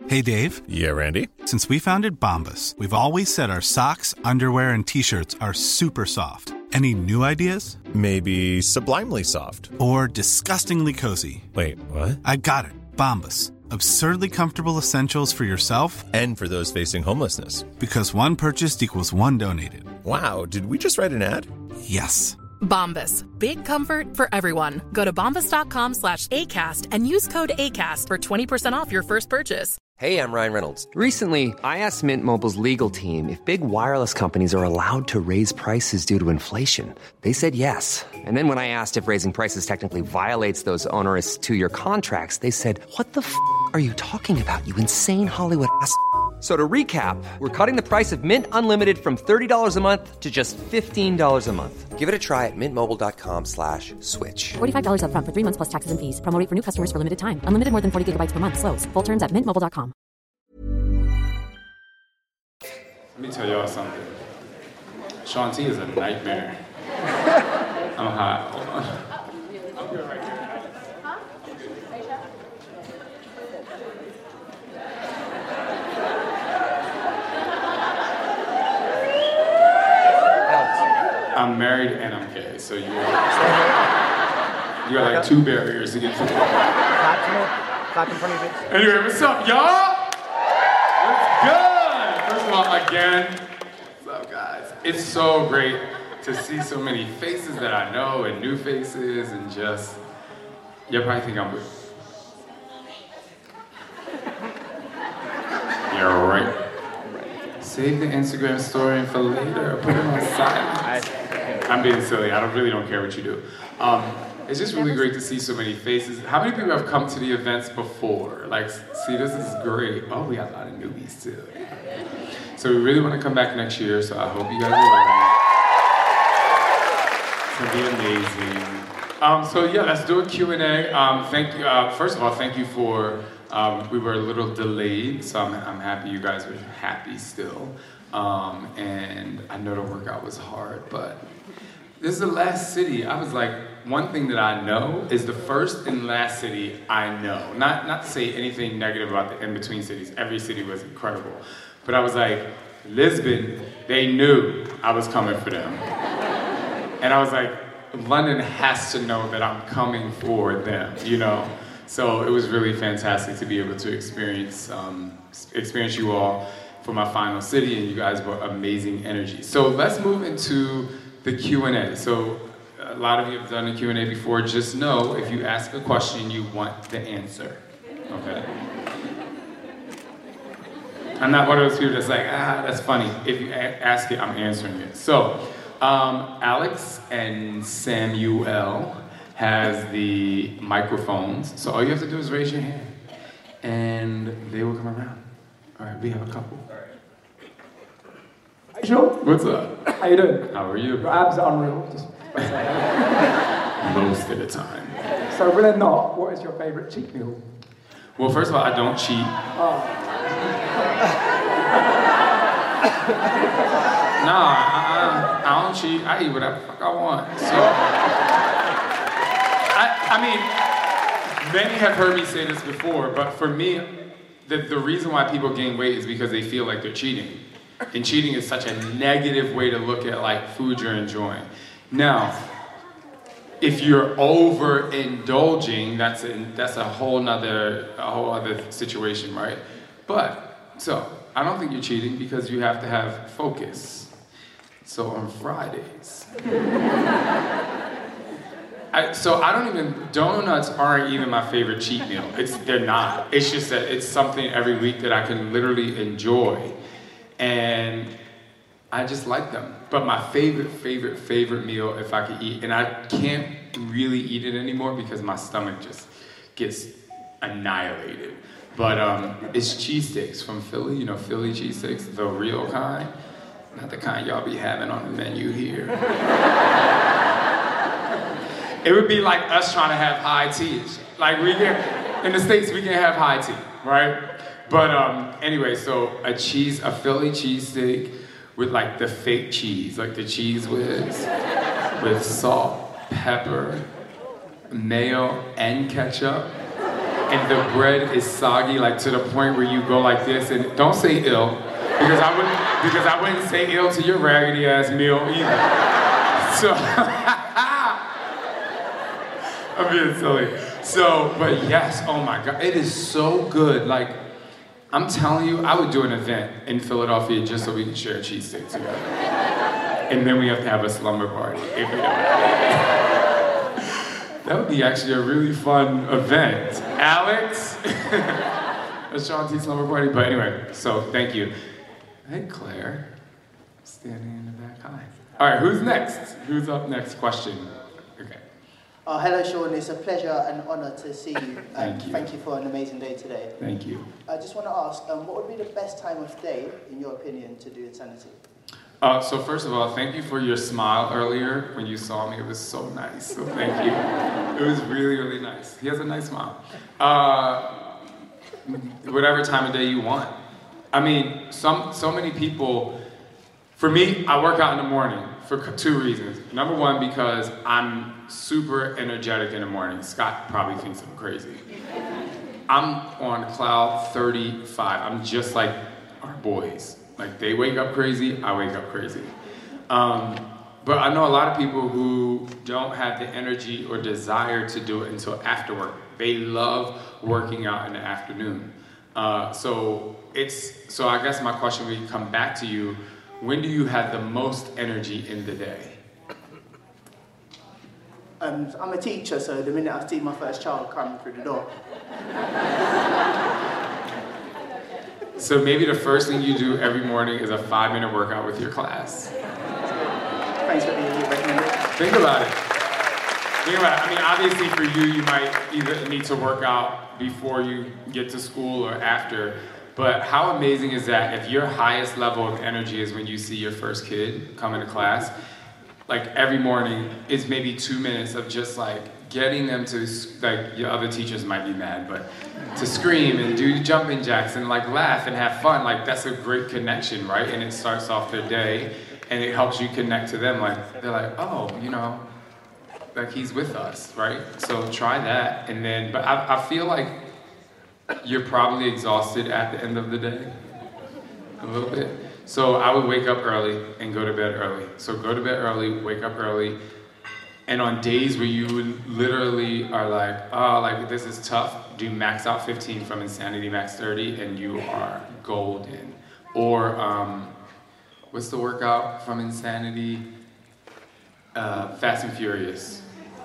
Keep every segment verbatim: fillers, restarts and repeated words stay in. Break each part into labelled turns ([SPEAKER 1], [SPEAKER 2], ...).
[SPEAKER 1] Hey, Dave.
[SPEAKER 2] Yeah, Randy?
[SPEAKER 1] Since we founded Bombas, we've always said our socks, underwear, and T-shirts are super soft. Any new ideas?
[SPEAKER 2] Maybe sublimely soft.
[SPEAKER 1] Or disgustingly cozy.
[SPEAKER 2] Wait, what?
[SPEAKER 1] I got it. Bombas. Absurdly comfortable essentials for yourself
[SPEAKER 2] and for those facing homelessness.
[SPEAKER 1] Because one purchased equals one donated.
[SPEAKER 2] Wow, did we just write an ad?
[SPEAKER 1] Yes.
[SPEAKER 3] Bombas. Big comfort for everyone. Go to bombas.com slash ACAST and use code ACAST for twenty percent off your first purchase.
[SPEAKER 4] Hey, I'm Ryan Reynolds. Recently, I asked Mint Mobile's legal team if big wireless companies are allowed to raise prices due to inflation. They said yes. And then when I asked if raising prices technically violates those onerous two-year contracts, they said, what the f*** are you talking about, you insane Hollywood ass f- So to recap, we're cutting the price of Mint Unlimited from thirty dollars a month to just fifteen dollars a month. Give it a try at mintmobile.com slash switch.
[SPEAKER 5] forty-five dollars up front for three months plus taxes and fees. Promo rate for new customers for limited time. Unlimited more than forty gigabytes per month. Slows full terms at mint mobile dot com.
[SPEAKER 6] Let me tell y'all something. Shaun T is a nightmare. I'm hot. Hold on. I'm good right here. I'm married and I'm gay, so you are, you got like two barriers to get through.
[SPEAKER 7] Clap in front of your face.
[SPEAKER 6] Anyway, what's up, y'all? What's good? First of all, again, what's up, guys? It's so great to see so many faces that I know and new faces and just, you probably think I'm weird. You're right. Save the Instagram story for later. Put it on silent. I'm being silly. I don't really don't care what you do. Um, it's just really great to see so many faces. How many people have come to the events before? Like, see, this is great. Oh, we got a lot of newbies too. So we really want to come back next year. So I hope you guys are ready. It's gonna be amazing. Um, so yeah, let's do a Q and A. Um, thank you. Uh, first of all, thank you for. Um, we were a little delayed, so I'm, I'm happy you guys were happy still. Um, and I know the workout was hard, but this is the last city. I was like, one thing that I know is the first and last city I know. Not not to say anything negative about the in-between cities. Every city was incredible. But I was like, Lisbon, they knew I was coming for them. And I was like, London has to know that I'm coming for them, you know? So it was really fantastic to be able to experience um, experience you all for my final city, and you guys were amazing energy. So let's move into the Q and A. So a lot of you have done a Q and A before. Just know if you ask a question, you want the answer, okay? I'm not one of those people that's like, ah, that's funny. If you a- ask it, I'm answering it. So um, Alex and Samuel has the microphones. So all you have to do is raise your hand and they will come around. All right, we have a couple.
[SPEAKER 7] Hey, Sean.
[SPEAKER 6] What's up?
[SPEAKER 7] How you doing?
[SPEAKER 6] How are you?
[SPEAKER 7] Your abs are unreal. Just
[SPEAKER 6] most of the time.
[SPEAKER 7] So, when they're not, what is your favourite cheat meal?
[SPEAKER 6] Well, first of all, I don't cheat.
[SPEAKER 7] Oh.
[SPEAKER 6] Nah, I, I, I don't cheat. I eat whatever the fuck I want. So, I, I mean, many have heard me say this before, but for me, the, the reason why people gain weight is because they feel like they're cheating. And cheating is such a negative way to look at like food you're enjoying. Now, if you're overindulging, that's a, that's a whole nother a whole other situation, right? But so I don't think you're cheating because you have to have focus. So on Fridays, I, so I don't even donuts aren't even my favorite cheat meal. It's they're not. It's just that it's something every week that I can literally enjoy. And I just like them. But my favorite, favorite, favorite meal, if I could eat, and I can't really eat it anymore because my stomach just gets annihilated. But um, it's cheesesteaks from Philly, you know, Philly cheesesteaks, the real kind. Not the kind y'all be having on the menu here. It would be like us trying to have high tea. Like we can, in the States, we can have high tea, right? But um, anyway, so a cheese, a Philly cheesesteak with like the fake cheese, like the cheese whiz, with salt, pepper, mayo, and ketchup. and the bread is soggy, like to the point where you go like this, and don't say ill, because I wouldn't, because I wouldn't say ill to your raggedy ass meal either. So, I'm being silly. So, but yes, oh my God, it is so good. Like, I'm telling you, I would do an event in Philadelphia just so we can share a cheesesteak together. And then we have to have a slumber party, if we don't. That would be actually a really fun event. Alex, a Sean T slumber party. But anyway, so thank you. Hey, Claire, standing in the back. Hi. All right, who's next? Who's up next? Question. Okay.
[SPEAKER 8] Oh, hello, Sean. It's a pleasure and honor to see you.
[SPEAKER 6] Thank you.
[SPEAKER 8] Thank you for an amazing day today.
[SPEAKER 6] Thank you.
[SPEAKER 8] I just want to ask, um, what would be the best time of day, in your opinion, to do Insanity?
[SPEAKER 6] Uh, so first of all, thank you for your smile earlier when you saw me. It was so nice, so thank you. It was really, really nice. He has a nice smile. Uh, whatever time of day you want. I mean, some so many people, for me, I work out in the morning for two reasons. Number one, because I'm super energetic in the morning. Scott probably thinks I'm crazy. I'm on cloud thirty-five. I'm just like our boys. Like, they wake up crazy, I wake up crazy. Um, but I know a lot of people who don't have the energy or desire to do it until after work. They love working out in the afternoon. Uh, so it's so I guess my question would come back to you. When do you have the most energy in the day?
[SPEAKER 8] Um, I'm a teacher, so the minute I see my first child come through the door.
[SPEAKER 6] So maybe the first thing you do every morning is a five-minute workout with your class.
[SPEAKER 8] Thanks for being here.
[SPEAKER 6] Think about it. Think about it. I mean, obviously for you, you might either need to work out before you get to school or after. But how amazing is that if your highest level of energy is when you see your first kid come into class, like every morning is maybe two minutes of just like getting them to, like your other teachers might be mad, but to scream and do jumping jacks and like laugh and have fun, like that's a great connection, right? And it starts off their day and it helps you connect to them. Like, they're like, oh, you know, like he's with us, right? So try that. And then, but I, I feel like you're probably exhausted at the end of the day, a little bit. So I would wake up early and go to bed early. So go to bed early, wake up early. And on days where you literally are like, oh, like this is tough, do max out fifteen from Insanity Max thirty and you are golden. Or, um, what's the workout from Insanity? Uh, Fast and Furious.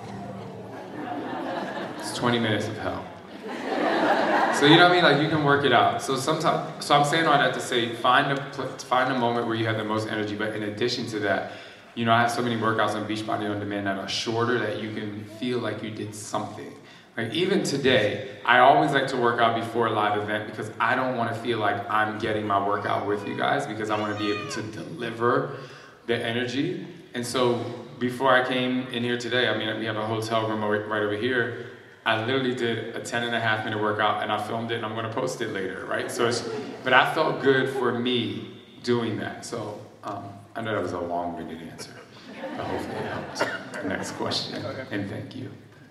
[SPEAKER 6] It's twenty minutes of hell. So you know what I mean? Like you can work it out. So sometimes, so I'm saying all that to say, find a find a moment where you have the most energy. But in addition to that, you know, I have so many workouts on Beachbody On Demand that are shorter that you can feel like you did something. Like even today, I always like to work out before a live event because I don't want to feel like I'm getting my workout with you guys because I want to be able to deliver the energy. And so before I came in here today, I mean, we have a hotel room right over here. I literally did a ten and a half minute workout and I filmed it and I'm going to post it later, right? So, it's, but I felt good for me doing that. So um, I know that was a long-winded answer, but hopefully it helped. Next question, and thank you.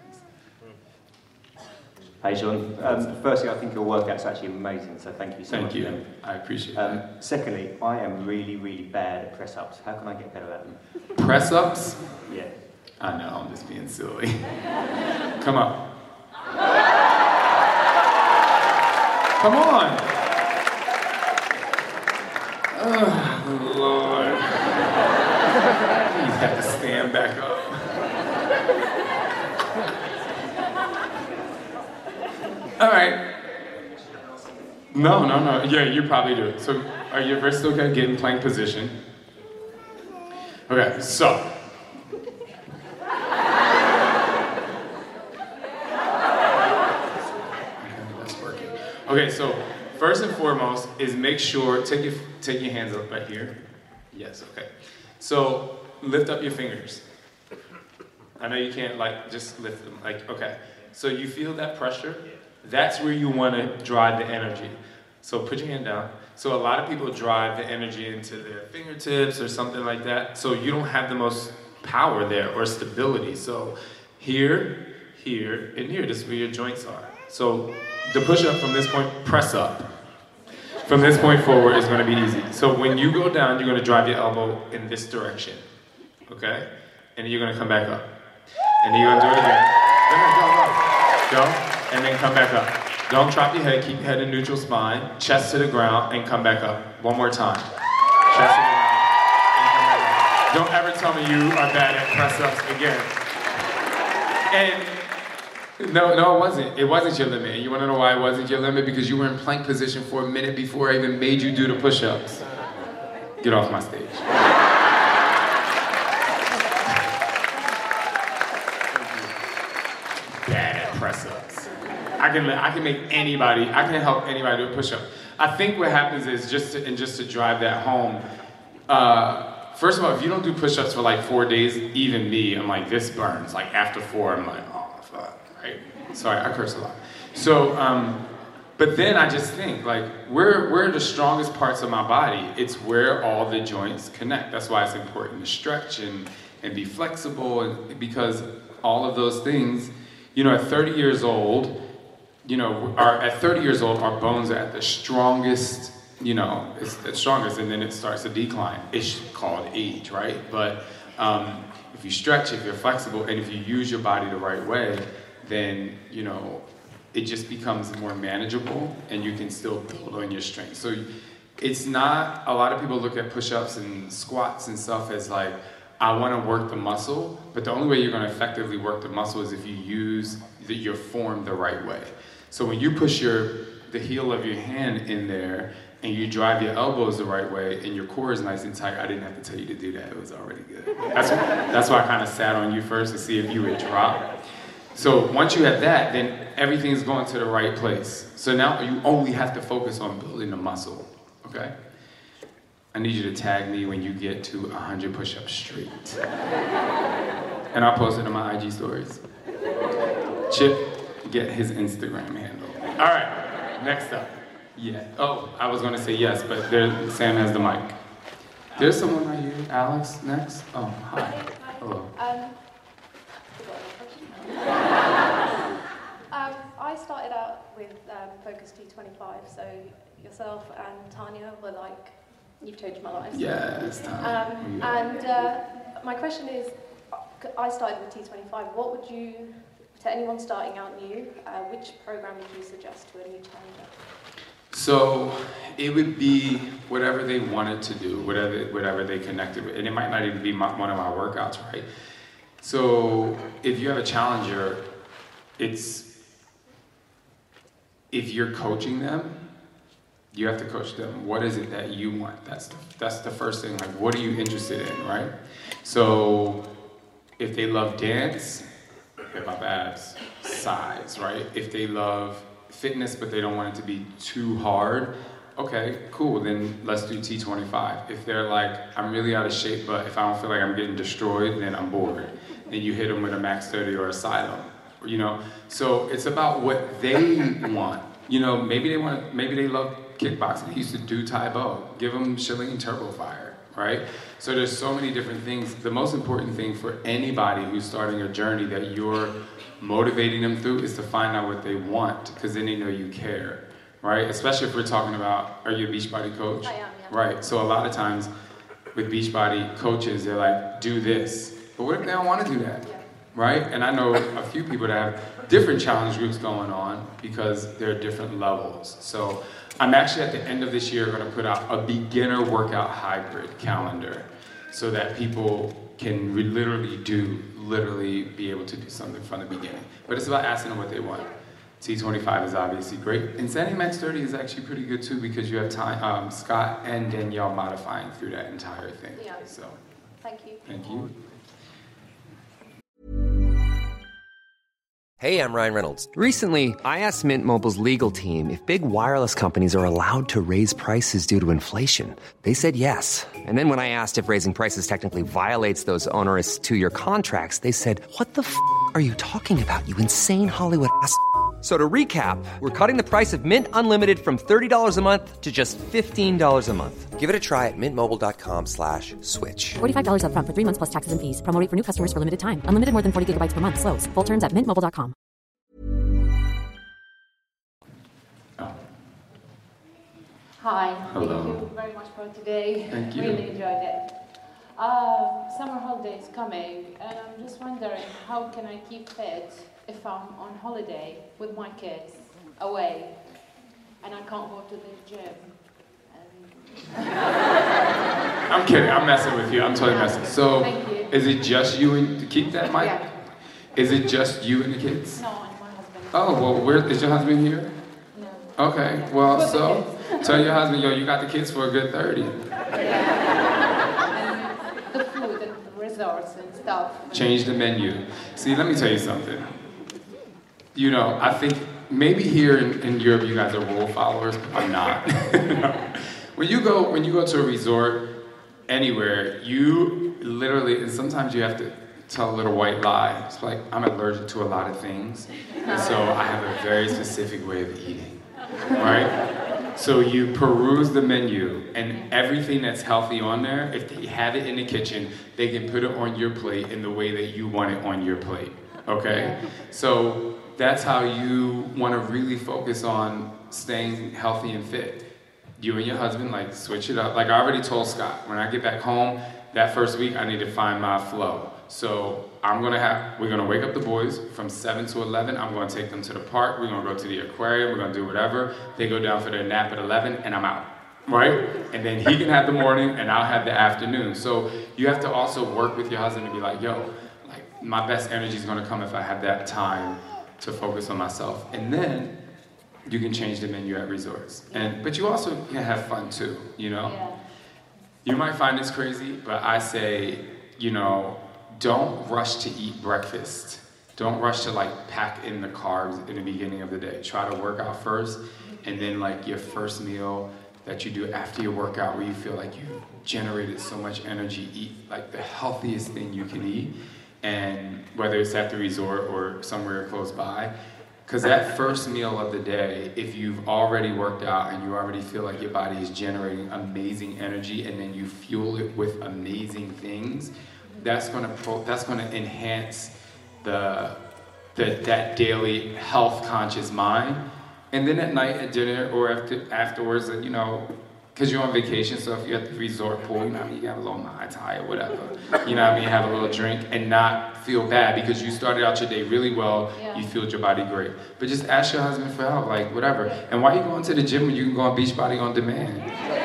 [SPEAKER 9] Hey Sean, um, firstly I think your workout's actually amazing, so thank you so
[SPEAKER 6] thank
[SPEAKER 9] much.
[SPEAKER 6] Thank you,
[SPEAKER 9] them.
[SPEAKER 6] I appreciate
[SPEAKER 9] um,
[SPEAKER 6] that.
[SPEAKER 9] Secondly, I am really, really bad at press-ups. How can I get better at them?
[SPEAKER 6] Press-ups?
[SPEAKER 9] Yeah.
[SPEAKER 6] I know, I'm just being silly. Come on. Come on. Oh, Lord. You have to stand back up. All right. No, no, no. Yeah, you probably do. So, are you ever still gonna get in plank position? Okay, so. Okay, so first and foremost is make sure, take your, take your hands up right here. Yes, okay. So lift up your fingers. I know you can't like just lift them, like, okay. So you feel that pressure? That's where you want to drive the energy. So put your hand down. So a lot of people drive the energy into their fingertips or something like that. So you don't have the most power there or stability. So here, here, and here, this is where your joints are. So the push-up from this point, press up. From this point forward is gonna be easy. So when you go down, you're gonna drive your elbow in this direction, okay? And then you're gonna come back up. And then you're gonna do it again. Go, go, go. Go, and then come back up. Don't drop your head, keep your head in neutral spine, chest to the ground, and come back up. One more time. Chest to the ground, and come back up. Don't ever tell me you are bad at press-ups again. And No, no, it wasn't. It wasn't your limit. And you want to know why it wasn't your limit? Because you were in plank position for a minute before I even made you do the push-ups. Get off my stage. Bad at press-ups. I can, I can make anybody, I can help anybody do a push-up. I think what happens is, just to, and just to drive that home, uh, first of all, if you don't do push-ups for like four days, even me, I'm like, this burns. Like after four, I'm like, oh, fuck. Right? Sorry, I curse a lot. So, um, but then I just think, like, where, where are the strongest parts of my body? It's where all the joints connect. That's why it's important to stretch and, and be flexible, and, because all of those things, you know, at thirty years old, you know, our, at thirty years old, our bones are at the strongest, you know, it's the strongest, and then it starts to decline. It's called age, right? But um, if you stretch, if you're flexible, and if you use your body the right way, then, you know, it just becomes more manageable and you can still build on your strength. So it's not, a lot of people look at push-ups and squats and stuff as like, I want to work the muscle, but the only way you're going to effectively work the muscle is if you use the, your form the right way. So when you push your the heel of your hand in there and you drive your elbows the right way and your core is nice and tight, I didn't have to tell you to do that, it was already good. That's, that's why I kind of sat on you first to see if you would drop. So once you have that, then everything's going to the right place. So now you only have to focus on building the muscle, okay? I need you to tag me when you get to one hundred push-ups straight. And I'll post it on my I G stories. Chip, get his Instagram handle. All right, next up. Yeah. Oh, I was gonna say yes, but there, Sam has the mic. There's someone right here. Alex, next. Oh, hi. Hello.
[SPEAKER 10] Um, um, I started out with um, Focus T twenty-five, so yourself and Tanya were like, you've changed my life.
[SPEAKER 6] Yes, Tanya.
[SPEAKER 10] Um, and uh, my question is, I started with T twenty-five. What would you, to anyone starting out new, uh, which program would you suggest to a new challenger?
[SPEAKER 6] So it would be whatever they wanted to do, whatever whatever they connected with, and it might not even be my, one of my workouts, right? So if you have a challenger, it's, if you're coaching them, you have to coach them. What is it that you want? That's the, that's the first thing. Like, what are you interested in, right? So if they love dance, hip hop abs, size, right? If they love fitness, but they don't want it to be too hard, okay, cool, then let's do T twenty-five. If they're like, I'm really out of shape, but if I don't feel like I'm getting destroyed, then I'm bored. Then you hit them with a Max thirty or Asylum, you know? So it's about what they want. You know, maybe they want, maybe they love kickboxing. They used to do Tae Bo. Give them Shilling Turbo Fire, right? So there's so many different things. The most important thing for anybody who's starting a journey that you're motivating them through is to find out what they want, because then they know you care, right? Especially if we're talking about, are you a Beachbody coach?
[SPEAKER 10] I am, yeah.
[SPEAKER 6] Right, so a lot of times with Beachbody coaches, they're like, do this. But what if they don't want to do that,
[SPEAKER 10] Yeah.
[SPEAKER 6] right? And I know a few people that have different challenge groups going on because they're different levels. So I'm actually at the end of this year going to put out a beginner workout hybrid calendar so that people can re- literally do, literally be able to do something from the beginning. But it's about asking them what they want. T twenty-five is obviously great. Insanity Max thirty is actually pretty good too, because you have time, um, Scott and Danielle modifying through that entire thing.
[SPEAKER 10] Yeah.
[SPEAKER 6] So,
[SPEAKER 10] Thank you.
[SPEAKER 6] thank you.
[SPEAKER 4] Hey, I'm Ryan Reynolds. Recently, I asked Mint Mobile's legal team if big wireless companies are allowed to raise prices due to inflation. They said yes. And then when I asked if raising prices technically violates those onerous two-year contracts, they said, what the f*** are you talking about, you insane Hollywood ass f- So to recap, we're cutting the price of Mint Unlimited from thirty dollars a month to just fifteen dollars a month. Give it a try at mintmobile.com slash switch.
[SPEAKER 5] forty-five dollars up front for three months plus taxes and fees. Promo rate for new customers for limited time. Unlimited more than forty gigabytes per month slows full terms at mint mobile dot com.
[SPEAKER 11] Hi.
[SPEAKER 6] Hello.
[SPEAKER 11] Thank you very much for today.
[SPEAKER 6] Thank you.
[SPEAKER 11] Really enjoyed it. Uh, summer holidays coming, and I'm just wondering how can I keep fit if I'm on holiday with my kids away and I can't go to the gym.
[SPEAKER 6] I'm kidding. I'm messing with you. I'm totally messing. So,
[SPEAKER 11] Thank you.
[SPEAKER 6] is it just you and to keep that mic?
[SPEAKER 11] Yeah.
[SPEAKER 6] Is it just you and the kids?
[SPEAKER 11] No, and my husband.
[SPEAKER 6] Oh well, where is your husband here?
[SPEAKER 11] No.
[SPEAKER 6] Okay. Well,
[SPEAKER 11] With the
[SPEAKER 6] so tell your husband, yo, you got the kids for a good thirty.
[SPEAKER 11] And the food and the resorts and stuff.
[SPEAKER 6] Change the menu. See, let me tell you something. You know, I think maybe here in, in Europe you guys are rule followers. I'm not. When you go when you go to a resort anywhere, you literally, and sometimes you have to tell a little white lie. It's like, I'm allergic to a lot of things, and so I have a very specific way of eating, right? So you peruse the menu, and everything that's healthy on there, if they have it in the kitchen, they can put it on your plate in the way that you want it on your plate, okay? So that's how you want to really focus on staying healthy and fit. You and your husband, like, switch it up. Like I already told Scott, when I get back home, that first week, I need to find my flow. So I'm gonna have, we're gonna wake up the boys from seven to eleven. I'm gonna take them to the park. We're gonna go to the aquarium. We're gonna do whatever. They go down for their nap at eleven, and I'm out, right? And then he can have the morning, and I'll have the afternoon. So you have to also work with your husband to be like, yo, like my best energy is gonna come if I have that time to focus on myself. And then you can change the menu at resorts. And but you also can have fun too, you know?
[SPEAKER 11] Yeah.
[SPEAKER 6] You might find this crazy, but I say, you know, don't rush to eat breakfast. Don't rush to like pack in the carbs in the beginning of the day. Try to work out first, and then like your first meal that you do after your workout where you feel like you've generated so much energy, eat like the healthiest thing you can eat. And whether it's at the resort or somewhere close by, because that first meal of the day, if you've already worked out and you already feel like your body is generating amazing energy, and then you fuel it with amazing things, that's gonna pro- that's gonna enhance the, the that daily health conscious mind. And then at night at dinner or after afterwards, you know, because you're on vacation, so if you're at the resort pool, you know what I mean, you have a little Mai Tai or whatever, you know what I mean, have a little drink and not feel bad because you started out your day really well,
[SPEAKER 11] Yeah.
[SPEAKER 6] you fueled your body great. But just ask your husband for help, like whatever. And why are you going to the gym when you can go on Beachbody on demand?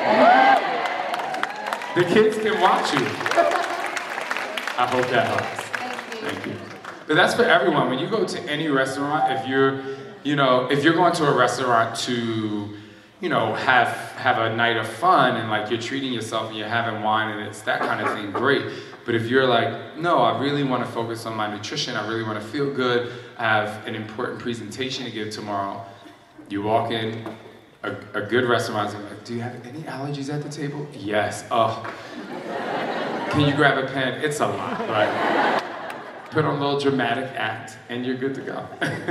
[SPEAKER 6] The kids can watch you. I hope that helps.
[SPEAKER 11] Thank you.
[SPEAKER 6] Thank you. But that's for everyone. When you go to any restaurant, if you're, you know, if you're going to a restaurant to, you know, have have a night of fun and like you're treating yourself and you're having wine and it's that kind of thing, great. But if you're like, no, I really want to focus on my nutrition, I really want to feel good, I have an important presentation to give tomorrow, you walk in a, a good restaurant and like, do you have any allergies at the table? Yes. Oh. Can you grab a pen? It's a lot, right? Put on a little dramatic act and you're good to go.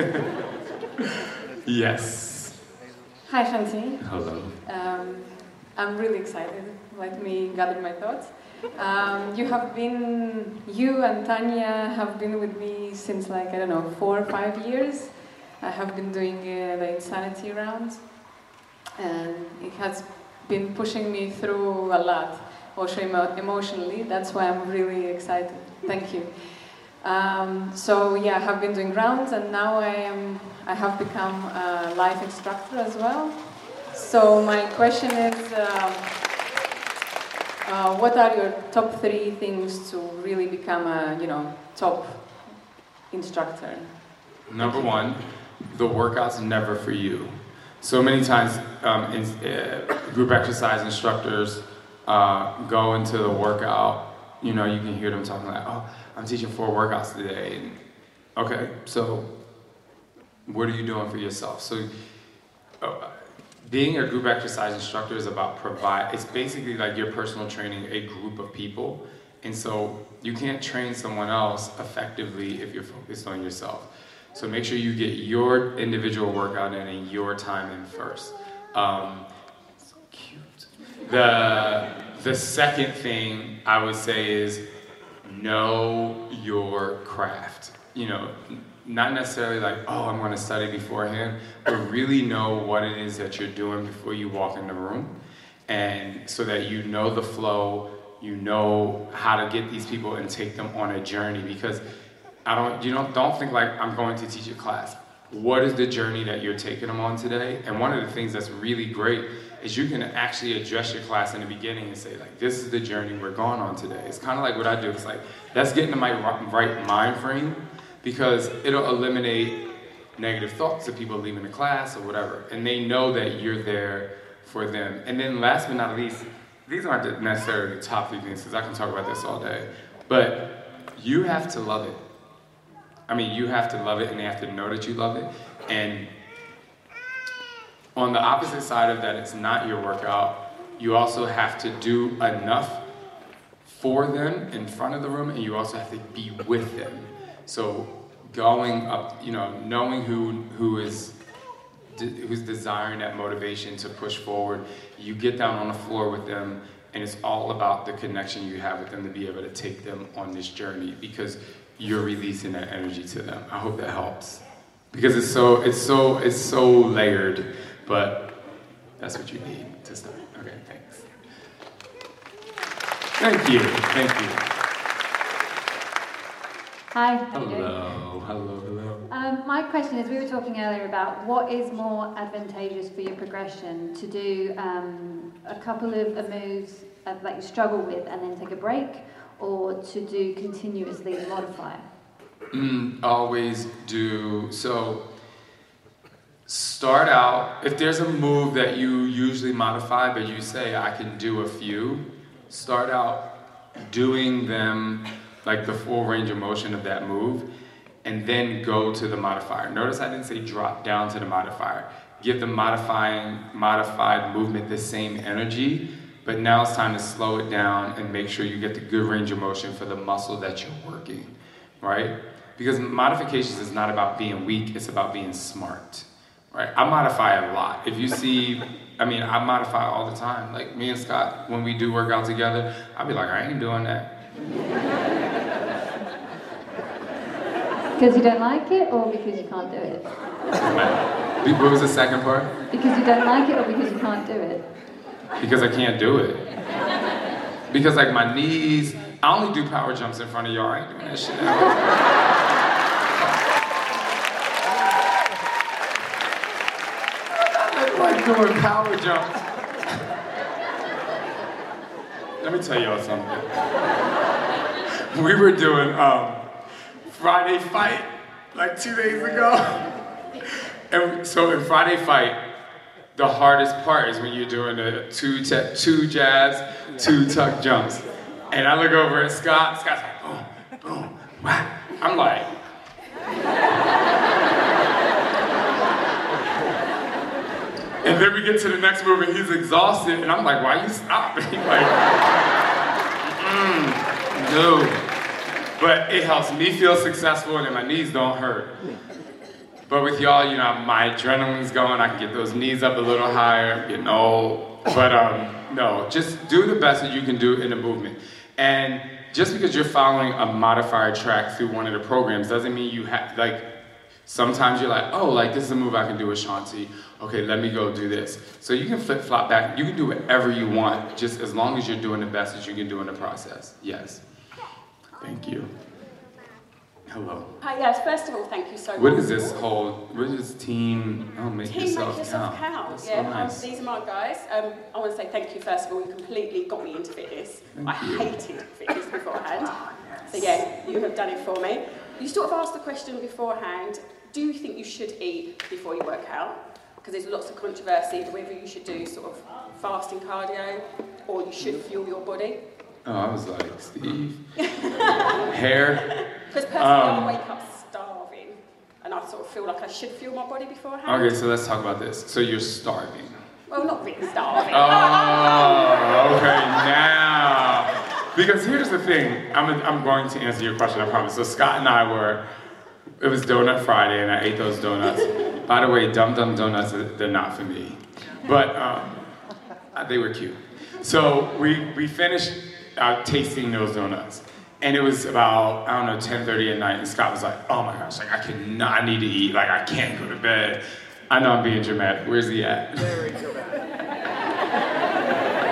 [SPEAKER 6] Yes.
[SPEAKER 12] Hi, Shanti.
[SPEAKER 6] Hello.
[SPEAKER 12] Um, I'm really excited. Let me gather my thoughts. Um, you have been, you and Tanya have been with me since like, I don't know, four or five years. I have been doing uh, the insanity rounds, and it has been pushing me through a lot, also emo- emotionally. That's why I'm really excited. Thank you. Um, so yeah, I have been doing rounds, and now I am. I have become a life instructor as well. So my question is, um, uh, what are your top three things to really become a, you know, top instructor?
[SPEAKER 6] Number one, the workout's never for you. So many times, um, in, uh, group exercise instructors uh, go into the workout. You know, you can hear them talking like, "Oh, I'm teaching four workouts today." And, okay, so what are you doing for yourself? So uh, being a group exercise instructor is about provide, it's basically like you're personal training a group of people. And so you can't train someone else effectively if you're focused on yourself. So make sure you get your individual workout in and your time in first. Um, so cute. The, the second thing I would say is know your craft. You know, not necessarily like, oh, I'm going to study beforehand, but really know what it is that you're doing before you walk in the room. and so that you know the flow, you know how to get these people and take them on a journey. Because I don't, you don't, don't think like I'm going to teach a class. What is the journey that you're taking them on today? And one of the things that's really great is you can actually address your class in the beginning and say, like, this is the journey we're going on today. It's kind of like what I do. It's like, let's get into my right mind frame, because it'll eliminate negative thoughts of people leaving the class or whatever. And they know that you're there for them. And then last but not least, these aren't necessarily the top three things, because I can talk about this all day, but you have to love it. I mean, you have to love it, and they have to know that you love it. And on the opposite side of that, it's not your workout. You also have to do enough for them in front of the room, and you also have to be with them. So going up, you know, knowing who who is who's desiring that motivation to push forward, you get down on the floor with them, and it's all about the connection you have with them to be able to take them on this journey, because you're releasing that energy to them. I hope that helps, because it's so it's so it's so layered, but that's what you need to start. Okay, thanks. Thank you, thank you.
[SPEAKER 13] Hi. How you doing?
[SPEAKER 6] Hello, hello, hello.
[SPEAKER 13] Um, my question is, we were talking earlier about what is more advantageous for your progression, to do um, a couple of uh, moves uh, that you struggle with and then take a break, or to do continuously and modify?
[SPEAKER 6] Mm, always do. So start out, if there's a move that you usually modify, but you say, I can do a few, start out doing them like the full range of motion of that move, and then go to the modifier. Notice I didn't say drop down to the modifier. Give the modifying, modified movement the same energy, but now it's time to slow it down and make sure you get the good range of motion for the muscle that you're working, right? Because modifications is not about being weak, it's about being smart, right? I modify a lot. If you see, I mean, I modify all the time. Like me and Scott, when we do work out together, I'll be like, I ain't doing that.
[SPEAKER 13] Because you don't like it, or because you can't do it?
[SPEAKER 6] What was the second part?
[SPEAKER 13] Because you don't like it, or because you can't do it?
[SPEAKER 6] Because I can't do it. Because like my knees, I only do power jumps in front of y'all. I ain't doing that shit out. I like doing power jumps. Let me tell y'all something. We were doing um, Friday Fight like two days ago. And so in Friday Fight, the hardest part is when you're doing the two, te- two jabs, two tuck jumps. And I look over at Scott, Scott's like, boom, boom, whack. I'm like, and then we get to the next move and he's exhausted, and I'm like, why you stop? And he's like, mm, no. But it helps me feel successful and then my knees don't hurt. But with y'all, you know, my adrenaline's going, I can get those knees up a little higher, I'm getting old. But um, no, just do the best that you can do in the movement. And just because you're following a modifier track through one of the programs doesn't mean you have, like, sometimes you're like, oh, like this is a move I can do with Shanti. Okay, let me go do this. So you can flip-flop back. You can do whatever you want, just as long as you're doing the best that you can do in the process. Yes. Thank you. Hello.
[SPEAKER 14] Hi, yes, first of all, thank you so much.
[SPEAKER 6] What is this whole, what is team, oh, make
[SPEAKER 14] team
[SPEAKER 6] yourself
[SPEAKER 14] make yourself count. count.
[SPEAKER 6] That's
[SPEAKER 14] Yeah,
[SPEAKER 6] so nice.
[SPEAKER 14] um, these are my guys. Um, I want to say thank you, first of all. You completely got me into fitness.
[SPEAKER 6] Thank
[SPEAKER 14] I
[SPEAKER 6] you.
[SPEAKER 14] hated fitness beforehand. So yeah, you have done it for me. You sort of asked the question beforehand, do you think you should eat before you work out? Because there's lots of controversy whether you should do sort of fasting cardio or you should fuel your body.
[SPEAKER 6] Oh, I was like, Steve. Hair.
[SPEAKER 14] Because personally,
[SPEAKER 6] Um,
[SPEAKER 14] I wake up starving and I sort of feel like I should fuel my body beforehand.
[SPEAKER 6] Okay, so let's talk about this. So you're starving.
[SPEAKER 14] Well, not really starving.
[SPEAKER 6] Oh, okay, now. Because here's the thing. I'm, I'm going to answer your question, I promise. So Scott and I were, it was Donut Friday, and I ate those donuts. By the way, Dum Dum Donuts, they're not for me. But um, they were cute. So we, we finished uh, tasting those donuts. And it was about, I don't know, ten thirty at night, and Scott was like, oh my gosh, like I cannot, I need to eat, like I can't go to bed. I know I'm being dramatic. Where's he at?
[SPEAKER 7] Very dramatic.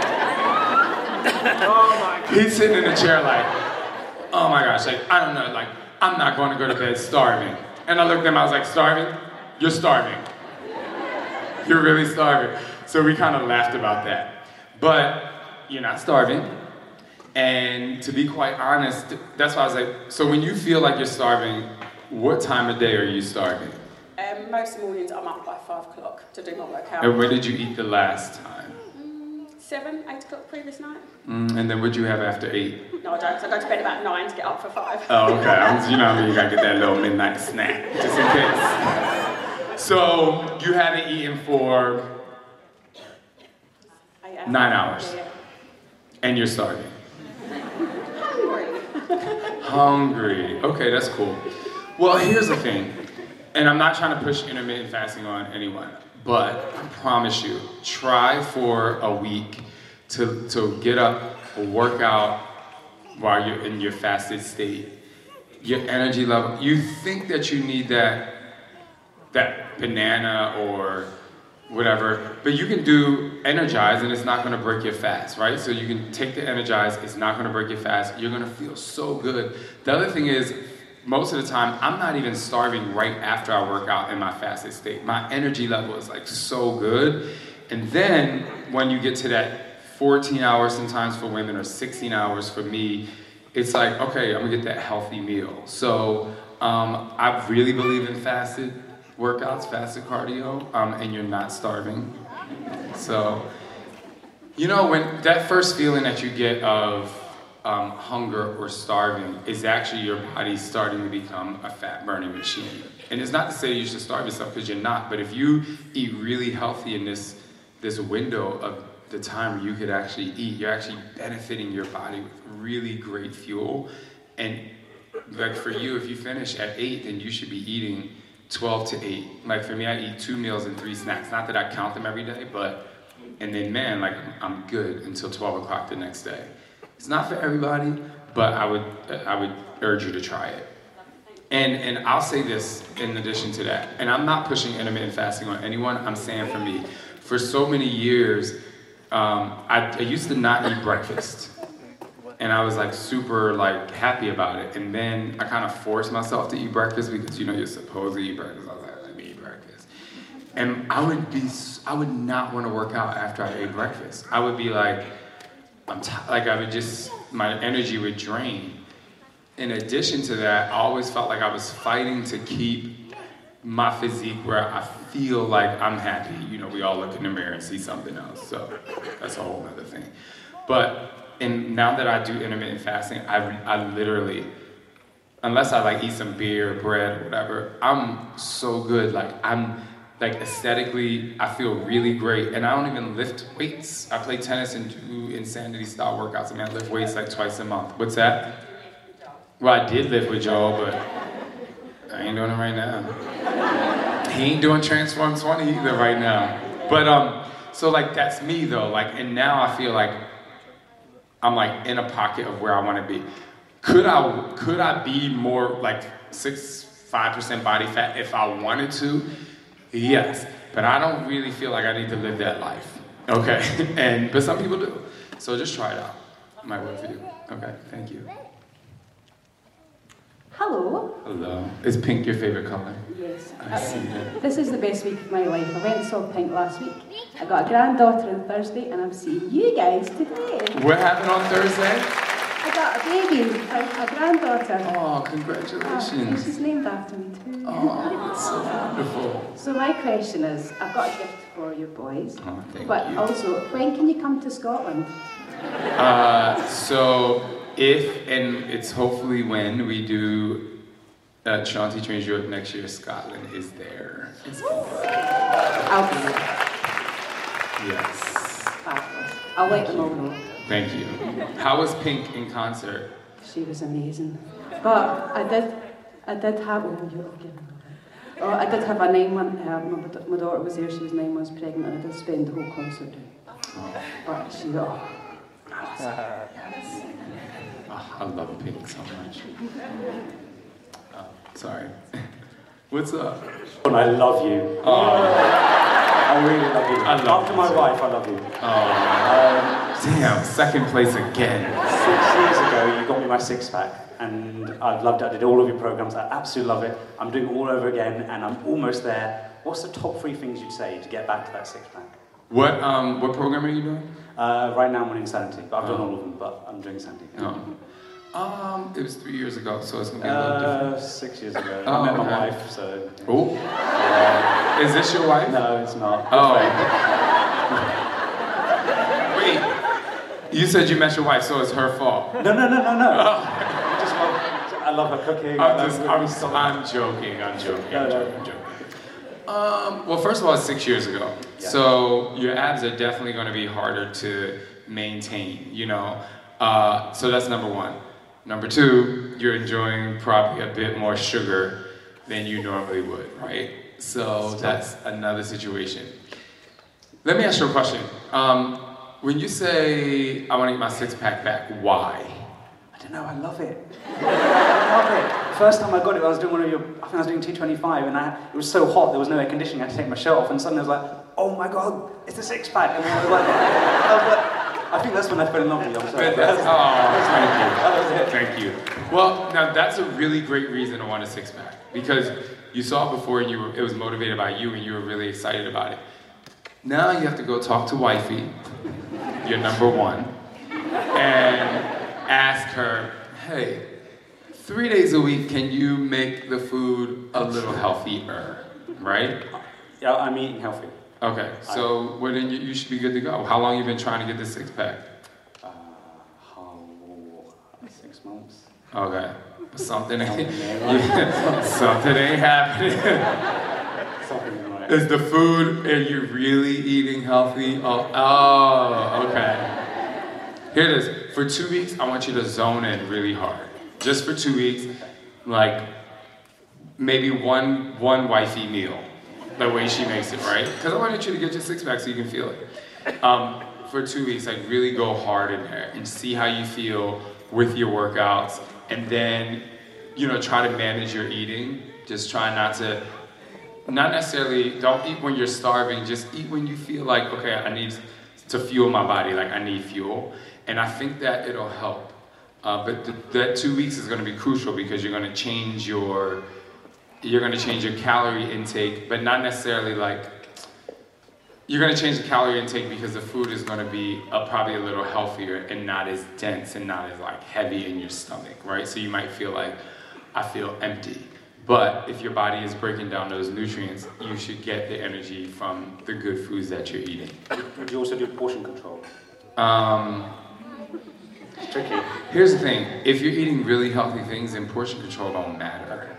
[SPEAKER 6] Oh my God. He's sitting in the chair like, oh my gosh, like, I don't know, like, I'm not going to go to bed starving. And I looked at him, I was like, starving? You're starving. You're really starving. So we kind of laughed about that. But you're not starving. And to be quite honest, that's why I was like, so when you feel like you're starving, what time of day are you starving?
[SPEAKER 14] Um, most mornings I'm up by five o'clock to do my workout.
[SPEAKER 6] And where did you eat the last time?
[SPEAKER 14] Mm, seven, eight o'clock previous night.
[SPEAKER 6] Mm, and then what'd you have after eight?
[SPEAKER 14] No, I don't, 'cause I go to bed about nine to get up for five.
[SPEAKER 6] Oh, okay. I'm, you know what I mean? You gotta get that little midnight snack, just in case. So, you haven't eaten for nine hours.
[SPEAKER 14] Yeah.
[SPEAKER 6] And you're starving.
[SPEAKER 14] Hungry.
[SPEAKER 6] Hungry. Okay, that's cool. Well, here's the thing. And I'm not trying to push intermittent fasting on anyone, but I promise you, try for a week to, to get up, work out while you're in your fasted state. Your energy level, you think that you need that, that banana or whatever, but you can do Energize and it's not gonna break your fast, right? So you can take the Energize, it's not gonna break your fast, you're gonna feel so good. The other thing is, most of the time, I'm not even starving right after I work out in my fasted state. My energy level is like so good. And then when you get to that fourteen hours sometimes for women or sixteen hours for me, it's like, okay, I'm gonna get that healthy meal. So um, I really believe in fasted workouts, fasted cardio, um, and you're not starving. So, you know, when that first feeling that you get of Um, hunger or starving is actually your body starting to become a fat burning machine. And it's not to say you should starve yourself, because you're not, but if you eat really healthy in this, this window of the time where you could actually eat, you're actually benefiting your body with really great fuel. And like for you, if you finish at eight, then you should be eating twelve to eight. Like for me, I eat two meals and three snacks. Not that I count them every day, but, and then man, like I'm good until twelve o'clock the next day. It's not for everybody, but I would I would urge you to try it. And and I'll say this in addition to that, and I'm not pushing intermittent fasting on anyone, I'm saying for me, for so many years, um, I, I used to not eat breakfast. And I was like super like happy about it. And then I kind of forced myself to eat breakfast because you know you're supposed to eat breakfast. I was like, let me eat breakfast. And I would be, I would not want to work out after I ate breakfast. I would be like, I'm t- like I would just, my energy would drain. In addition to that, I always felt like I was fighting to keep my physique where I feel like I'm happy. You know, we all look in the mirror and see something else, so that's a whole other thing. But and now that I do intermittent fasting, I, I literally, unless I like eat some beer, bread, or whatever, I'm so good. Like I'm, like aesthetically, I feel really great. And I don't even lift weights. I play tennis and do insanity style workouts. I mean, I lift weights like twice a month. What's that? Well, I did lift with Joel, but I ain't doing it right now. He ain't doing Transform twenty either right now. But um, so like that's me though. Like, and now I feel like I'm like in a pocket of where I want to be. Could I could I be more like six five percent body fat if I wanted to? Yes, but I don't really feel like I need to live that life. Okay, and but some people do. So just try it out. It might work for you. Okay, thank you.
[SPEAKER 15] Hello.
[SPEAKER 6] Hello. Is pink your favorite color?
[SPEAKER 15] Yes.
[SPEAKER 6] I see that.
[SPEAKER 15] This is the best week of my life. I went and saw Pink last week. I got a granddaughter on Thursday, and I'm seeing you guys today.
[SPEAKER 6] What happened on Thursday?
[SPEAKER 15] I got a baby, a, a granddaughter.
[SPEAKER 6] Oh, congratulations.
[SPEAKER 15] Oh, she's named after me too.
[SPEAKER 6] Oh, that's so wonderful.
[SPEAKER 15] So my question is, I've got a gift for your boys.
[SPEAKER 6] Oh, thank
[SPEAKER 15] but
[SPEAKER 6] you.
[SPEAKER 15] also, when can you come to Scotland?
[SPEAKER 6] Uh, so if, and it's hopefully when we do uh, Shanti Trains Europe next year, Scotland is there. It's
[SPEAKER 15] I'll be there.
[SPEAKER 6] Yes.
[SPEAKER 15] Fabulous. I'll let them all know.
[SPEAKER 6] Thank you. How was Pink in concert?
[SPEAKER 15] She was amazing. But I did, I did have, oh, you're okay. Oh, I did have a nine month, uh, my, my daughter was there, she was nine months pregnant, and I did spend the whole concert doing.
[SPEAKER 6] Oh.
[SPEAKER 15] But she, oh.
[SPEAKER 6] Yes. Oh, I love Pink so much. Oh, sorry. What's up?
[SPEAKER 9] And I love you.
[SPEAKER 6] Oh.
[SPEAKER 9] I I really love you.
[SPEAKER 6] I love
[SPEAKER 9] After
[SPEAKER 6] you
[SPEAKER 9] my
[SPEAKER 6] too.
[SPEAKER 9] wife, I love you.
[SPEAKER 6] Oh,
[SPEAKER 9] Um,
[SPEAKER 6] damn, second place again.
[SPEAKER 9] Six years ago, you got me my six-pack, and I've loved it. I did all of your programs. I absolutely love it. I'm doing it all over again, and I'm almost there. What's the top three things you'd say to get back to that six-pack?
[SPEAKER 6] What um what program are you doing?
[SPEAKER 9] Uh, right now, I'm on Insanity, but I've done
[SPEAKER 6] Oh.
[SPEAKER 9] all of them. But I'm doing Insanity.
[SPEAKER 6] Oh. Um, it was three years ago, so it's gonna be a little
[SPEAKER 9] Uh,
[SPEAKER 6] different.
[SPEAKER 9] six years ago.
[SPEAKER 6] Oh,
[SPEAKER 9] I met
[SPEAKER 6] okay.
[SPEAKER 9] my wife, so.
[SPEAKER 6] Oh.
[SPEAKER 9] Yeah.
[SPEAKER 6] Is this your wife?
[SPEAKER 9] No, it's not.
[SPEAKER 6] Oh. Wait. You said you met your wife, so it's her fault.
[SPEAKER 9] No, no, no, no, no.
[SPEAKER 6] Oh.
[SPEAKER 9] I just love. I love her cooking. I
[SPEAKER 6] I'm
[SPEAKER 9] love
[SPEAKER 6] just,
[SPEAKER 9] her
[SPEAKER 6] I'm,
[SPEAKER 9] recipe.
[SPEAKER 6] I'm joking, I'm joking,
[SPEAKER 9] No,
[SPEAKER 6] I'm
[SPEAKER 9] no.
[SPEAKER 6] joking, I'm joking. Um, well, first of all, it's six years ago.
[SPEAKER 9] Yeah.
[SPEAKER 6] So your abs are definitely going to be harder to maintain, you know. Uh, so that's number one. Number two, you're enjoying probably a bit more sugar than you normally would, right? So that's another situation. Let me ask you a question. Um, when you say, I want to get my six pack back, why?
[SPEAKER 9] I don't know, I love it. I love it. First time I got it, I was doing one of your, I think I was doing two twenty-five, and I, it was so hot, there was no air conditioning, I had to take my shirt off, and suddenly I was like, oh my god, it's a six pack. And I was like, I, was like, I think that's when I fell in love with you, I'm sorry.
[SPEAKER 6] That's, oh, thank you.
[SPEAKER 9] That was it.
[SPEAKER 6] Thank you. Well, now that's a really great reason to want a six pack, because you saw it before and you were, it was motivated by you and you were really excited about it. Now you have to go talk to wifey, your number one, and ask her, hey, three days a week, can you make the food a little healthier, right?
[SPEAKER 9] Yeah, I'm eating healthy.
[SPEAKER 6] Okay, so well, then you, you should be good to go. How long you been trying to get this six pack?
[SPEAKER 9] Uh, how, six months.
[SPEAKER 6] Okay, something ain't, yeah, something ain't happening.
[SPEAKER 9] Something right.
[SPEAKER 6] Is the food, are you really eating healthy? Oh, oh, okay. Here it is. For two weeks, I want you to zone in really hard. Just for two weeks, like maybe one one wifey meal, the way she makes it, right? Because I wanted you to get your six pack so you can feel it. Um, for two weeks, like really go hard in there and see how you feel with your workouts, and then you know try to manage your eating. Just try not to, not necessarily. Don't eat when you're starving. Just eat when you feel like, okay, I need to fuel my body. Like I need fuel. And I think that it'll help. Uh, but th- that two weeks is going to be crucial because you're going to change your, you're going to change your calorie intake, but not necessarily like, you're going to change the calorie intake because the food is going to be uh, probably a little healthier and not as dense and not as like heavy in your stomach, right? So you might feel like, I feel empty. But if your body is breaking down those nutrients, you should get the energy from the good foods that you're eating.
[SPEAKER 9] Would you also do portion control?
[SPEAKER 6] Um,
[SPEAKER 9] It's tricky.
[SPEAKER 6] Here's the thing, if you're eating really healthy things, then portion control don't matter.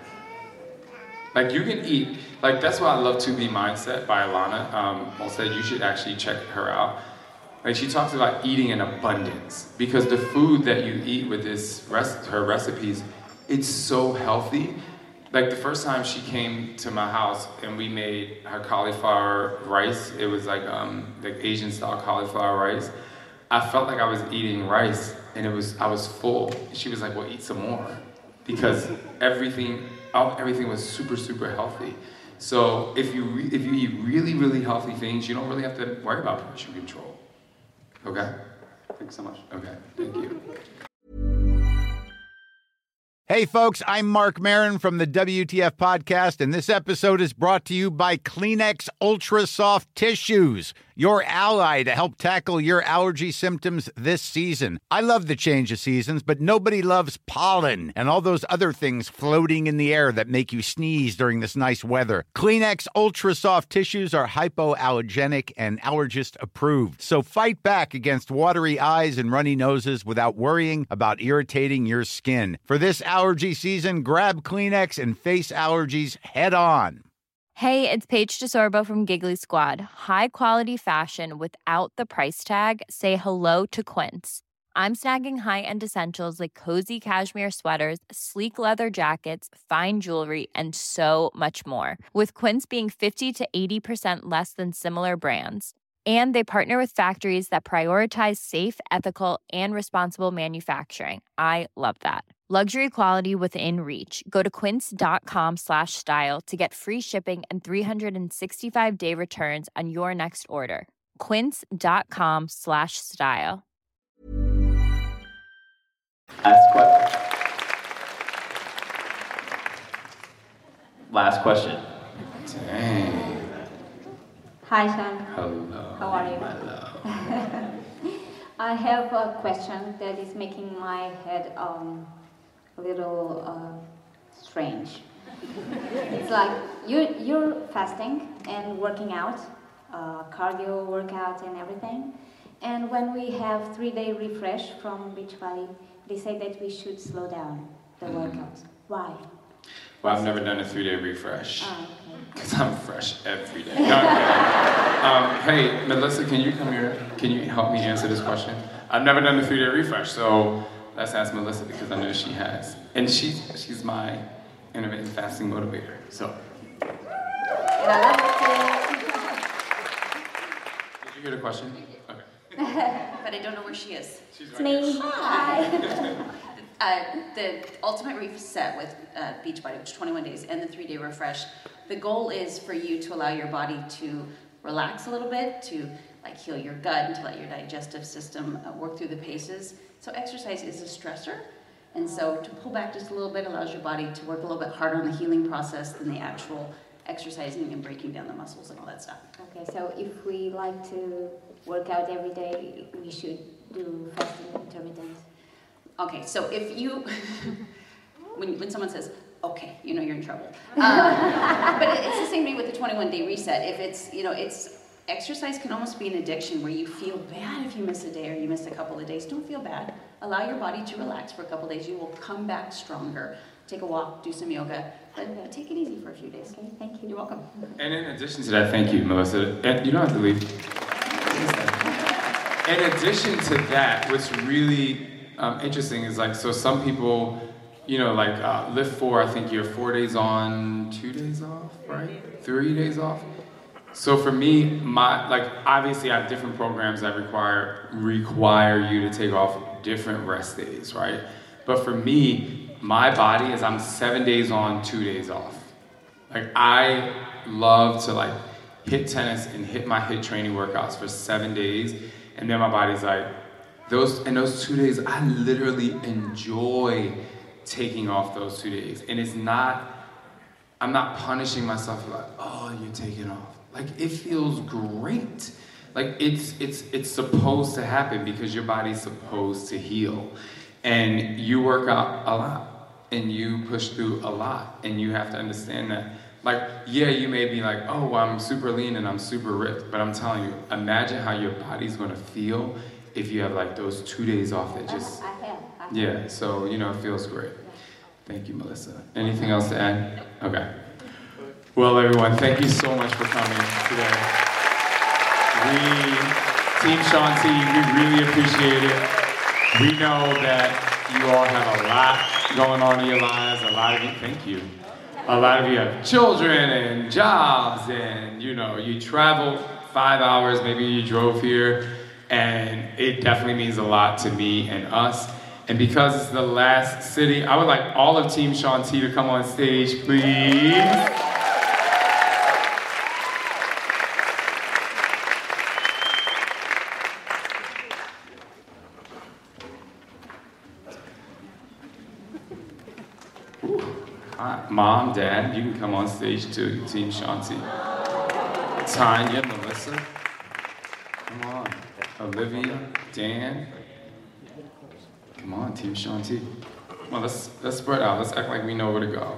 [SPEAKER 6] Like you can eat, like that's why I love to Be Mindset by Alana. Um, said you should actually check her out. Like she talks about eating in abundance because the food that you eat with this rest, her recipes, it's so healthy. Like the first time she came to my house and we made her cauliflower rice, it was like um, like Asian style cauliflower rice. I felt like I was eating rice and it was I was full. She was like, well, eat some more. Because everything everything was super, super healthy. So if you re- if you eat really, really healthy things, you don't really have to worry about portion control. Okay?
[SPEAKER 9] Thanks so much.
[SPEAKER 6] Okay, thank you.
[SPEAKER 16] Hey folks, I'm Mark Maron from the W T F Podcast, and this episode is brought to you by Kleenex Ultra Soft Tissues, your ally to help tackle your allergy symptoms this season. I love the change of seasons, but nobody loves pollen and all those other things floating in the air that make you sneeze during this nice weather. Kleenex Ultra Soft Tissues are hypoallergenic and allergist approved, so fight back against watery eyes and runny noses without worrying about irritating your skin. For this allergy season, grab Kleenex and face allergies head on.
[SPEAKER 17] Hey, it's Paige DeSorbo from Giggly Squad. High quality fashion without the price tag. Say hello to Quince. I'm snagging high-end essentials like cozy cashmere sweaters, sleek leather jackets, fine jewelry, and so much more. With Quince being fifty to eighty percent less than similar brands. And they partner with factories that prioritize safe, ethical, and responsible manufacturing. I love that. Luxury quality within reach. Go to quince.com slash style to get free shipping and three sixty-five day returns on your next order. Quince.com slash style.
[SPEAKER 18] Last question. Last question.
[SPEAKER 6] Dang.
[SPEAKER 13] Hi, Sean.
[SPEAKER 6] Hello.
[SPEAKER 13] How are you?
[SPEAKER 6] Hello.
[SPEAKER 13] I have a question that is making my head um, a little uh, strange. It's like you, you're fasting and working out, uh, cardio workout and everything. And when we have three-day refresh from Beachbody, they say that we should slow down the workouts. Why?
[SPEAKER 6] Well, I've never done a three-day refresh.
[SPEAKER 13] Oh, okay.
[SPEAKER 6] Because I'm fresh every day. No, okay. um, hey, Melissa, can you come here? Can you help me answer this question? I've never done a three-day refresh, so let's ask Melissa because I know she has. And she's, she's my intermittent fasting motivator, so.
[SPEAKER 13] And I love
[SPEAKER 6] Did you hear the question? Okay.
[SPEAKER 19] But I don't know where she is.
[SPEAKER 6] She's
[SPEAKER 13] It's me. Hi.
[SPEAKER 19] Uh, the Ultimate Reset with uh, Beachbody, which is twenty-one days, and the three-day refresh, the goal is for you to allow your body to relax a little bit, to like heal your gut and to let your digestive system uh, work through the paces. So exercise is a stressor, and so to pull back just a little bit allows your body to work a little bit harder on the healing process than the actual exercising and breaking down the muscles and all that stuff.
[SPEAKER 13] Okay, so if we like to work out every day, we should do fasting intermittent.
[SPEAKER 19] Okay, so if you, when, when someone says, okay, you know you're in trouble. Um, but it, it's the same way with the twenty-one day reset. If it's, you know, it's, exercise can almost be an addiction where you feel bad if you miss a day or you miss a couple of days. Don't feel bad. Allow your body to relax for a couple of days. You will come back stronger. Take a walk, do some yoga, but uh, take it easy for a few days. Okay, thank you. You're welcome.
[SPEAKER 6] And in addition to that, thank you, Melissa. And you don't have to leave. In addition to that, what's really um, interesting is like, so some people, you know, like uh, Lift four, I think you're four days on, two days off, right? Three days off. So for me, my, like, obviously I have different programs that require, require you to take off different rest days, right? But for me, my body is I'm seven days on, two days off. Like, I love to like hit tennis and hit my HIIT training workouts for seven days. And then my body's like, those, and those two days, I literally enjoy taking off those two days. And it's not, I'm not punishing myself like, oh, you're taking off. Like, it feels great. Like, it's, it's, it's supposed to happen because your body's supposed to heal. And you work out a lot and you push through a lot. And you have to understand that. Like, yeah, you may be like, oh, well, I'm super lean and I'm super ripped. But I'm telling you, imagine how your body's going to feel if you have like those two days off that just...
[SPEAKER 13] I have. I have.
[SPEAKER 6] Yeah, so, you know, it feels great. Thank you, Melissa. Anything else to add? Okay. Well, everyone, thank you so much for coming today. We, Team Shaun T, we really appreciate it. We know that you all have a lot going on in your lives. A lot of you, thank you. A lot of you have children and jobs and, you know, you travel five hours, maybe you drove here, and it definitely means a lot to me and us. And because it's the last city, I would like all of Team Shaun T to come on stage, please. Mom, Dad, you can come on stage too, Team Shaun T. Tanya, Melissa, come on. Olivia, Dan, come on, Team Shaun T. Come on, let's, let's spread out. Let's act like we know where to go.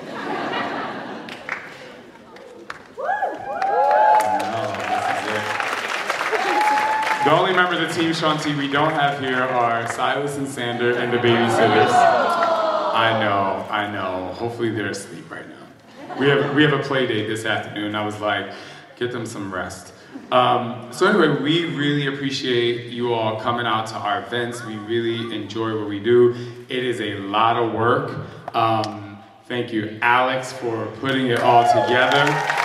[SPEAKER 6] The only members of Team Shaun T we don't have here are Silas and Sander and the babysitters. I know, I know. Hopefully they're asleep right now. We have we have a play date this afternoon. I was like, get them some rest. Um, so anyway, we really appreciate you all coming out to our events. We really enjoy what we do. It is a lot of work. Um, thank you, Alex, for putting it all together.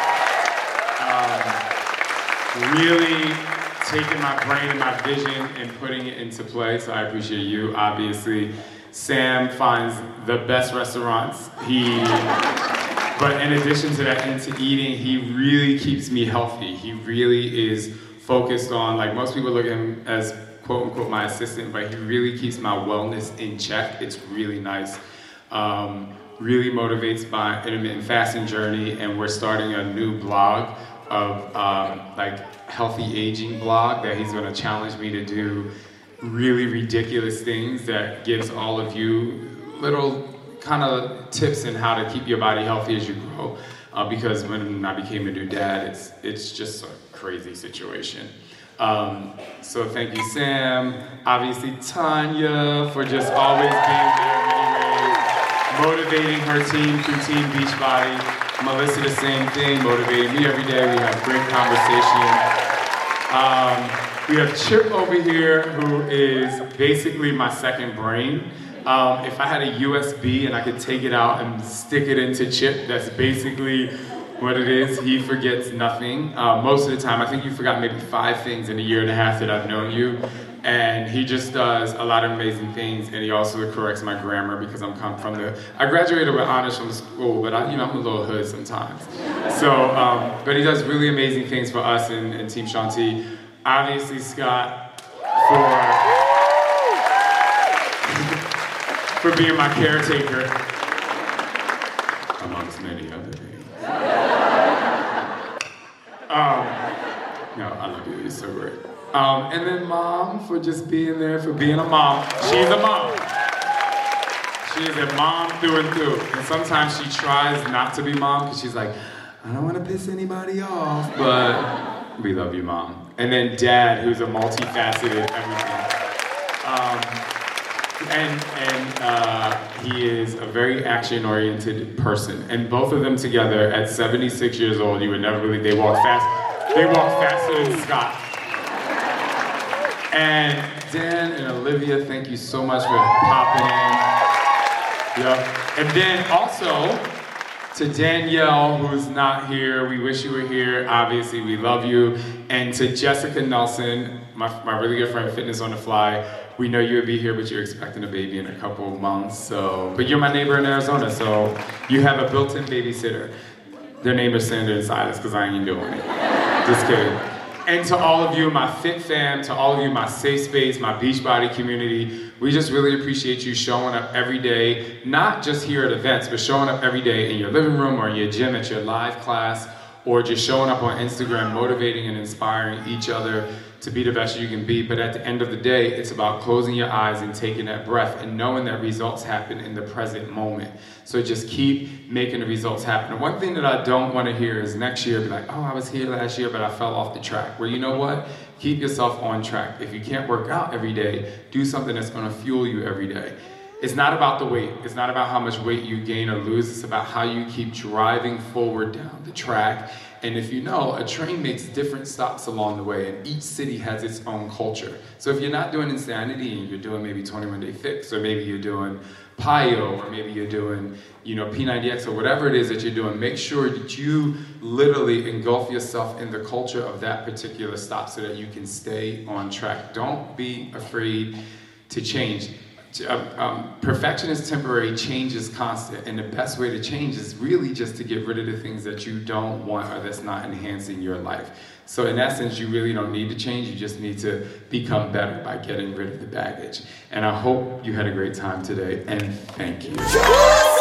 [SPEAKER 6] Um, really taking my brain and my vision and putting it into play. So I appreciate you, obviously. Sam finds the best restaurants. He, but in addition to that, into eating, he really keeps me healthy. He really is focused on, like most people look at him as quote unquote my assistant, but he really keeps my wellness in check. It's really nice. Um, really motivates my intermittent fasting journey, and we're starting a new blog of um, like healthy aging blog that he's going to challenge me to do really ridiculous things that gives all of you little kind of tips in how to keep your body healthy as you grow. Uh, because when I became a new dad, it's it's just a crazy situation. Um, so thank you, Sam. Obviously, Tanya, for just always being there anyway, motivating her team through Team Beachbody. Melissa, the same thing, motivating me every day. We have great conversation. Um, we have Chip over here, who is basically my second brain. Um, if I had a U S B and I could take it out and stick it into Chip, that's basically what it is. He forgets nothing. Uh, most of the time, I think you forgot maybe five things in a year and a half that I've known you. And he just does a lot of amazing things, and he also corrects my grammar because I'm come from the, I graduated with honors from school, but I, you know, I'm a little hood sometimes. So, um, but he does really amazing things for us in, in Team Shanti. Obviously, Scott, for, for being my caretaker, amongst many other things. Um, no, I love you, you're so great. Um, and then Mom, for just being there, for being a mom. She's a mom. She is a mom through and through. And sometimes she tries not to be mom because she's like, I don't want to piss anybody off, but we love you, Mom. And then Dad, who's a multifaceted everything. Um, and and uh, he is a very action-oriented person. And both of them together at seventy-six years old, you would never believe they walk fast. They walk faster than Scott. And Dan and Olivia, thank you so much for popping in. Yep. And then also to Danielle, who's not here, we wish you were here. Obviously, we love you. And to Jessica Nelson, my, my really good friend, Fitness on the Fly, we know you would be here, but you're expecting a baby in a couple of months. So, but you're my neighbor in Arizona, so you have a built-in babysitter. Their name is Sandra and Silas, because I ain't doing it. Just kidding. And to all of you, my Fit fam, to all of you, my safe space, my Beachbody community, we just really appreciate you showing up every day, not just here at events, but showing up every day in your living room or your gym, at your live class, or just showing up on Instagram, motivating and inspiring each other to be the best you can be. But at the end of the day, it's about closing your eyes and taking that breath and knowing that results happen in the present moment. So just keep making the results happen. And one thing that I don't want to hear is next year be like, oh, I was here last year, but I fell off the track. Well, you know what? Keep yourself on track. If you can't work out every day, do something that's going to fuel you every day. It's not about the weight. It's not about how much weight you gain or lose. It's about how you keep driving forward down the track. And if you know, a train makes different stops along the way, and each city has its own culture. So if you're not doing Insanity and you're doing maybe twenty-one day fix, or maybe you're doing Pio, or maybe you're doing, you know, P ninety X, or whatever it is that you're doing, make sure that you literally engulf yourself in the culture of that particular stop so that you can stay on track. Don't be afraid to change. Um, um, perfection is temporary, change is constant, and the best way to change is really just to get rid of the things that you don't want or that's not enhancing your life. So in essence, you really don't need to change, you just need to become better by getting rid of the baggage. And I hope you had a great time today, and thank you.